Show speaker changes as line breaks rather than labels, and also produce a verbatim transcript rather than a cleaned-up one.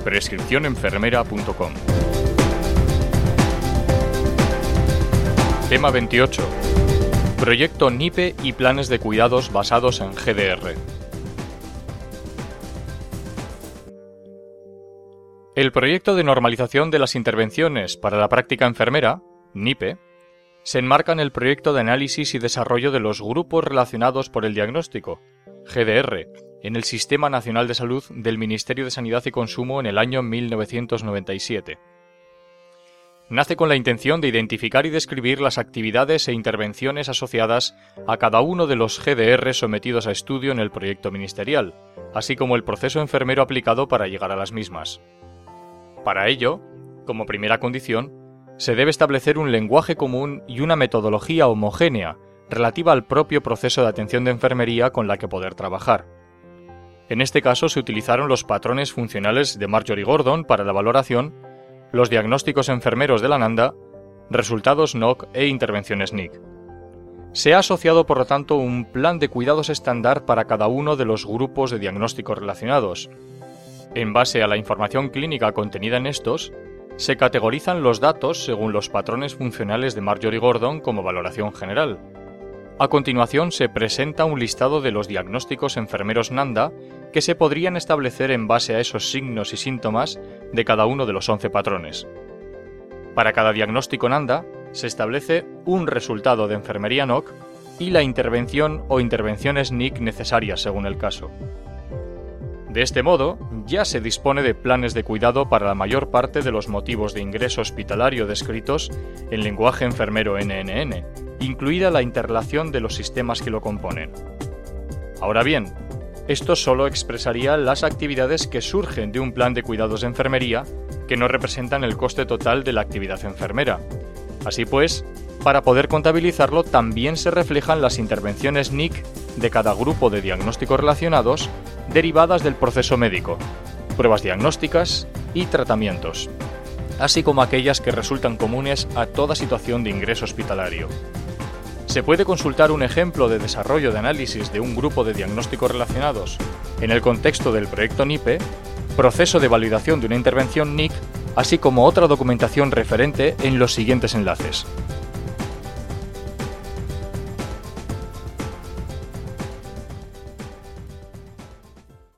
prescripción enfermera punto com. Tema veintiocho. Proyecto N I P E y planes de cuidados basados en G D R. El proyecto de normalización de las intervenciones para la práctica enfermera, N I P E, se enmarca en el proyecto de análisis y desarrollo de los grupos relacionados por el diagnóstico, G D R, en el Sistema Nacional de Salud del Ministerio de Sanidad y Consumo en el año mil novecientos noventa y siete. Nace con la intención de identificar y describir las actividades e intervenciones asociadas a cada uno de los G D R sometidos a estudio en el proyecto ministerial, así como el proceso enfermero aplicado para llegar a las mismas. Para ello, como primera condición, se debe establecer un lenguaje común y una metodología homogénea relativa al propio proceso de atención de enfermería con la que poder trabajar. En este caso se utilizaron los patrones funcionales de Marjorie Gordon para la valoración, los diagnósticos enfermeros de la NANDA, resultados N O C e intervenciones N I C. Se ha asociado por lo tanto un plan de cuidados estándar para cada uno de los grupos de diagnósticos relacionados. En base a la información clínica contenida en estos, se categorizan los datos según los patrones funcionales de Marjorie Gordon como valoración general. A continuación se presenta un listado de los diagnósticos enfermeros NANDA que se podrían establecer en base a esos signos y síntomas de cada uno de los once patrones. Para cada diagnóstico NANDA se establece un resultado de enfermería N O C y la intervención o intervenciones N I C necesarias según el caso. De este modo, ya se dispone de planes de cuidado para la mayor parte de los motivos de ingreso hospitalario descritos en lenguaje enfermero N N N, incluida la interrelación de los sistemas que lo componen. Ahora bien, esto solo expresaría las actividades que surgen de un plan de cuidados de enfermería que no representan el coste total de la actividad enfermera. Así pues, para poder contabilizarlo también se reflejan las intervenciones N I C de cada grupo de diagnósticos relacionados derivadas del proceso médico, pruebas diagnósticas y tratamientos, así como aquellas que resultan comunes a toda situación de ingreso hospitalario. Se puede consultar un ejemplo de desarrollo de análisis de un grupo de diagnósticos relacionados en el contexto del proyecto N I P E, proceso de validación de una intervención N I C, así como otra documentación referente en los siguientes enlaces.